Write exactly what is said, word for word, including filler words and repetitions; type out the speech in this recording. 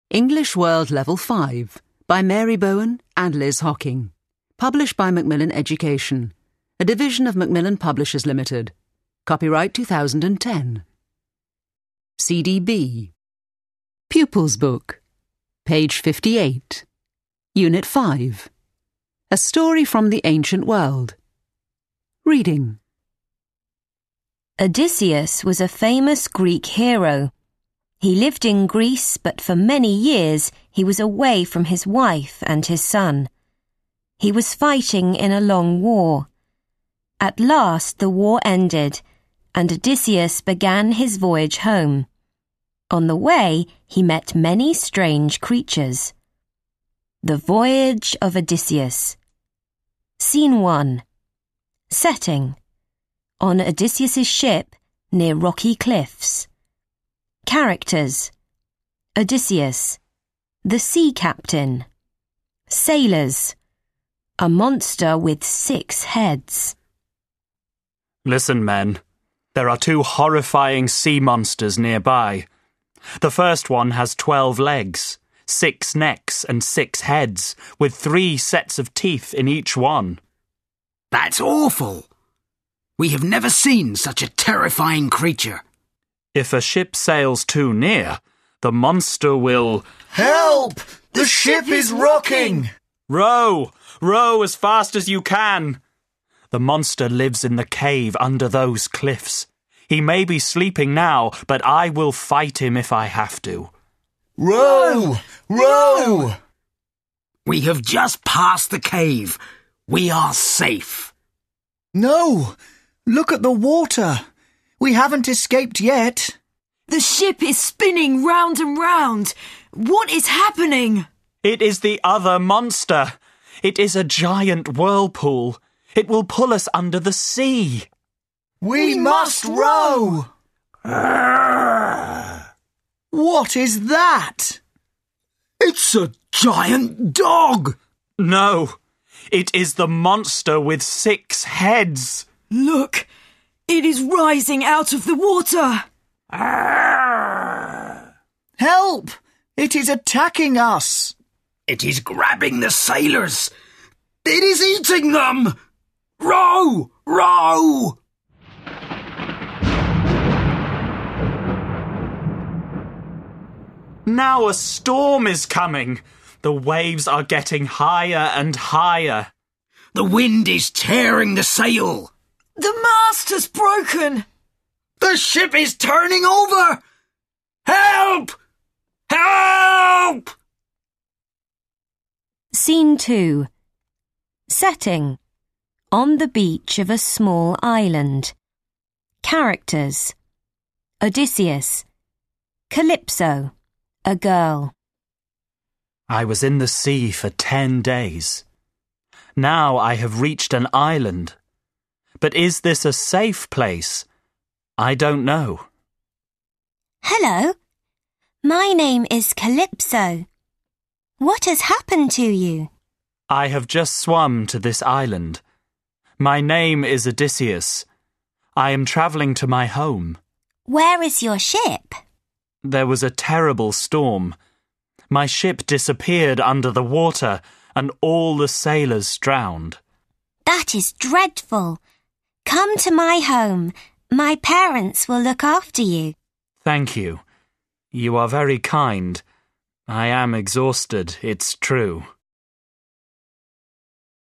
English World Level five by Mary Bowen and Liz Hocking. Published by Macmillan Education, a division of Macmillan Publishers Limited. Copyright two thousand ten. C D B. Pupils Book. Page fifty-eight. Unit five. A Story from the Ancient World. Reading. Odysseus was a famous Greek hero. He lived in Greece, but for many years he was away from his wife and his son. He was fighting in a long war. At last the war ended, and Odysseus began his voyage home. On the way, he met many strange creatures. The Voyage of Odysseus. Scene one. Setting. On Odysseus's ship near rocky cliffs. Characters. Odysseus. The sea captain. Sailors. A monster with six heads. Listen, men. There are two horrifying sea monsters nearby. The first one has twelve legs, six necks and six heads, with three sets of teeth in each one. That's awful. We have never seen such a terrifying creature. If a ship sails too near, the monster will... Help! The ship is rocking! Row! Row as fast as you can! The monster lives in the cave under those cliffs. He may be sleeping now, but I will fight him if I have to. Row! Row! We have just passed the cave. We are safe. No! Look at the water. We haven't escaped yet. The ship is spinning round and round. What is happening? It is the other monster. It is a giant whirlpool. It will pull us under the sea. We, we must row! What is that? It's a giant dog! No, it is the monster with six heads. Look, it is rising out of the water. Help! It is attacking us. It is grabbing the sailors. It is eating them. Row! Row! Now a storm is coming. The waves are getting higher and higher. The wind is tearing the sail. The mast has broken. The ship is turning over. Help! Help! Scene two. Setting. On the beach of a small island. Characters. Odysseus. Calypso. A girl. I was in the sea for ten days. Now I have reached an island. But is this a safe place? I don't know. Hello. My name is Calypso. What has happened to you? I have just swum to this island. My name is Odysseus. I am travelling to my home. Where is your ship? There was a terrible storm. My ship disappeared under the water and all the sailors drowned. That is dreadful. Come to my home. My parents will look after you. Thank you. You are very kind. I am exhausted, it's true.